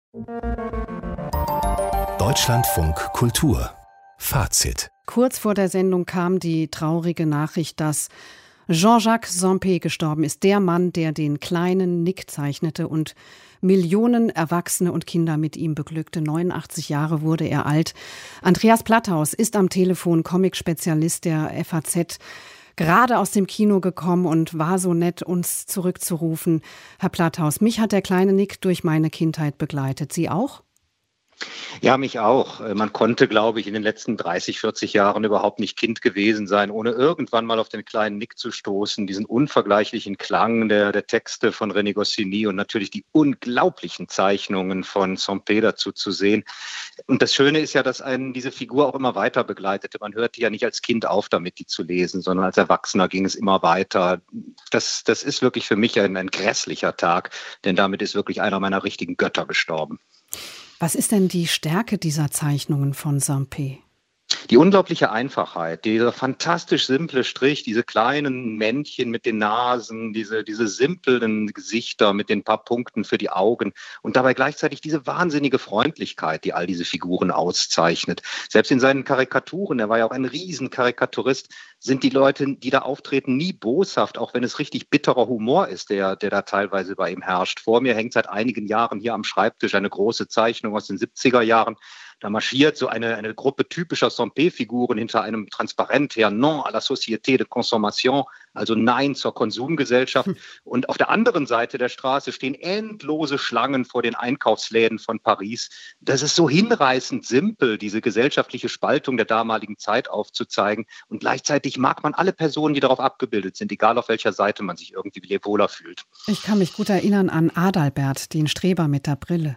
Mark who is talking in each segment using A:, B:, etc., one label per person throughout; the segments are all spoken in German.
A: Deutschlandfunk Kultur. Fazit.
B: Kurz vor der Sendung kam die traurige Nachricht, dass Jean-Jacques Sempé gestorben ist. Der Mann, der den kleinen Nick zeichnete und Millionen Erwachsene und Kinder mit ihm beglückte. 89 Jahre wurde er alt. Andreas Platthaus ist am Telefon, Comic-Spezialist der FAZ, gerade aus dem Kino gekommen und war so nett, uns zurückzurufen. Herr Platthaus, mich hat der kleine Nick durch meine Kindheit begleitet. Sie auch?
C: Ja, mich auch. Man konnte, glaube ich, in den letzten 30, 40 Jahren überhaupt nicht Kind gewesen sein, ohne irgendwann mal auf den kleinen Nick zu stoßen, diesen unvergleichlichen Klang der Texte von René Goscinny und natürlich die unglaublichen Zeichnungen von Sempé dazu zu sehen. Und das Schöne ist ja, dass einen diese Figur auch immer weiter begleitete. Man hörte ja nicht als Kind auf damit, die zu lesen, sondern als Erwachsener ging es immer weiter. Das ist wirklich für mich ein grässlicher Tag, denn damit ist wirklich einer meiner richtigen Götter gestorben.
B: Was ist denn die Stärke dieser Zeichnungen von Sempé?
C: Die unglaubliche Einfachheit, dieser fantastisch simple Strich, diese kleinen Männchen mit den Nasen, diese simplen Gesichter mit den paar Punkten für die Augen und dabei gleichzeitig diese wahnsinnige Freundlichkeit, die all diese Figuren auszeichnet. Selbst in seinen Karikaturen, er war ja auch ein Riesenkarikaturist, sind die Leute, die da auftreten, nie boshaft, auch wenn es richtig bitterer Humor ist, der da teilweise bei ihm herrscht. Vor mir hängt seit einigen Jahren hier am Schreibtisch eine große Zeichnung aus den 70er Jahren. Da marschiert so eine Gruppe typischer Sempé-Figuren hinter einem Transparent her, Non à la Société de Consommation, also Nein zur Konsumgesellschaft. Und auf der anderen Seite der Straße stehen endlose Schlangen vor den Einkaufsläden von Paris. Das ist so hinreißend simpel, diese gesellschaftliche Spaltung der damaligen Zeit aufzuzeigen. Und gleichzeitig mag man alle Personen, die darauf abgebildet sind, egal auf welcher Seite man sich irgendwie wohler fühlt.
B: Ich kann mich gut erinnern an Adalbert, den Streber mit der Brille.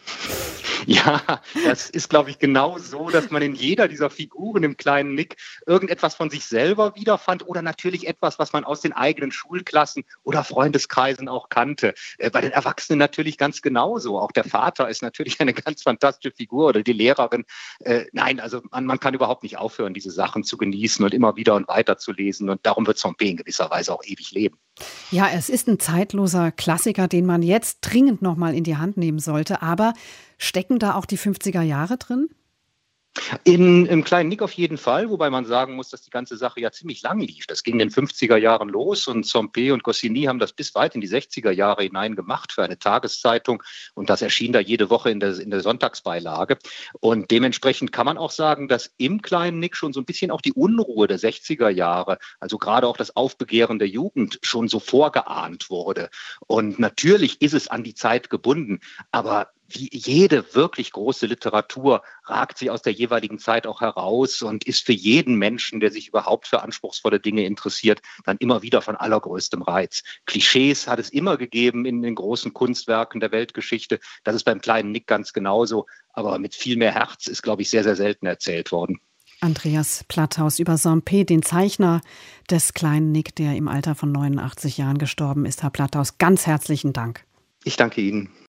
C: Ja, das ist, glaube ich, genau so, dass man in jeder dieser Figuren im kleinen Nick irgendetwas von sich selber wiederfand oder natürlich etwas, was man aus den eigenen Schulklassen oder Freundeskreisen auch kannte. Bei den Erwachsenen natürlich ganz genauso. Auch der Vater ist natürlich eine ganz fantastische Figur oder die Lehrerin. Nein, also man kann überhaupt nicht aufhören, diese Sachen zu genießen und immer wieder und weiter zu lesen. Und darum wird Sempé in gewisser Weise auch ewig leben.
B: Ja, es ist ein zeitloser Klassiker, den man jetzt dringend noch mal in die Hand nehmen sollte. Aber stecken da auch die 50er Jahre drin?
C: Im kleinen Nick auf jeden Fall, wobei man sagen muss, dass die ganze Sache ja ziemlich lang lief. Das ging in den 50er Jahren los und Sempé und Goscinny haben das bis weit in die 60er Jahre hinein gemacht für eine Tageszeitung und das erschien da jede Woche in der Sonntagsbeilage. Und dementsprechend kann man auch sagen, dass im kleinen Nick schon so ein bisschen auch die Unruhe der 60er Jahre, also gerade auch das Aufbegehren der Jugend schon so vorgeahnt wurde. Und natürlich ist es an die Zeit gebunden, aber wie jede wirklich große Literatur ragt sie aus der jeweiligen Zeit auch heraus und ist für jeden Menschen, der sich überhaupt für anspruchsvolle Dinge interessiert, dann immer wieder von allergrößtem Reiz. Klischees hat es immer gegeben in den großen Kunstwerken der Weltgeschichte. Das ist beim kleinen Nick ganz genauso. Aber mit viel mehr Herz ist, glaube ich, sehr, sehr selten erzählt worden.
B: Andreas Platthaus über Sempé, den Zeichner des kleinen Nick, der im Alter von 89 Jahren gestorben ist. Herr Platthaus, ganz herzlichen Dank.
C: Ich danke Ihnen.